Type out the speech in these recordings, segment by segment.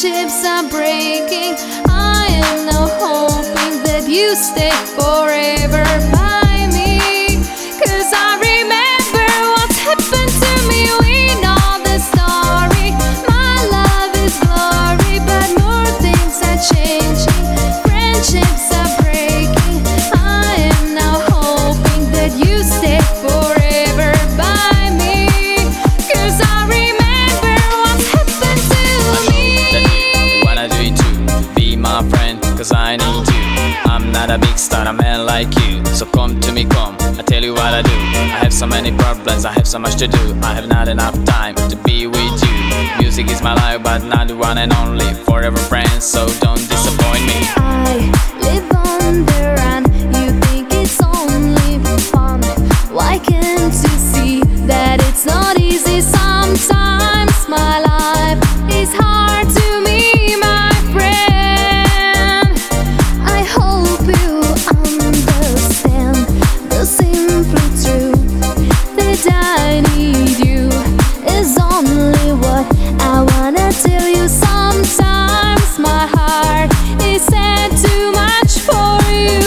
friendships are breaking. I am now hoping that you stay forever by me, 'cause I remember what happened to me. We know the story. My love is glory, but more things are changing. Friendships are breaking. I am now hoping that you stay forever by me, 'cause I remember what happened to me. I know that you wanna do it too. Be my friend, 'cause I need you. I'm not a big star, a man like you. So come to me, come, I tell you what I do. I have so many problems, I have so much to do. I have not enough time to be with you. Music is my life, but not the one and only. Forever friends, so don't disappoint me. I live on the run. You think it's only fun. Why can't you see that it's not easy? Sometimes my life is hard to me, my friend. I hope you understand the simple truth that I need you is only what I wanna tell you. Sometimes my heart is sad too much for you,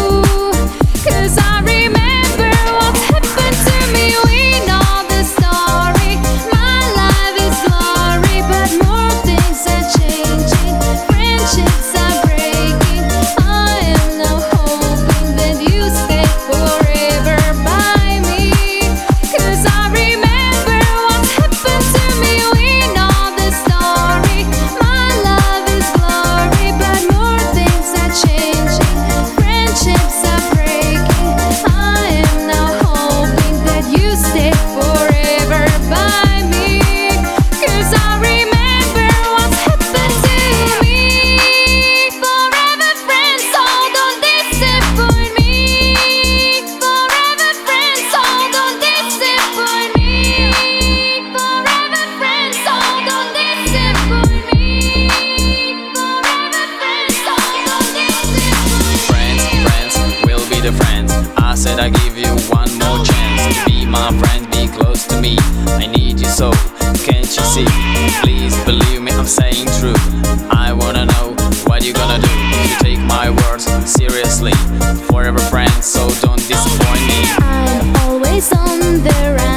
'cause I remember what happened to me. We know the story. My life is glory, but more things are changing. Friendships are breaking. I am now hoping that you stay forever by me, 'cause I remember what happened to me. We know the story. My love is glory, but more things are changing. Friendships are breaking. I am now hoping that you stay forever by me, 'cause I remember what happened to me. Forever friends, so don't disappoint me. Forever friends, so don't disappoint me. Forever friends, so don't disappoint me. Forever friends, so don't disappoint me. Friends will be the friends. I said I give you one more chance to be my friend, be close to me. I need you so, can't you see? Please believe me, I'm saying true. I wanna know what you gonna do if you take my words seriously. Forever friends, so don't disappoint me. I'm always on the run.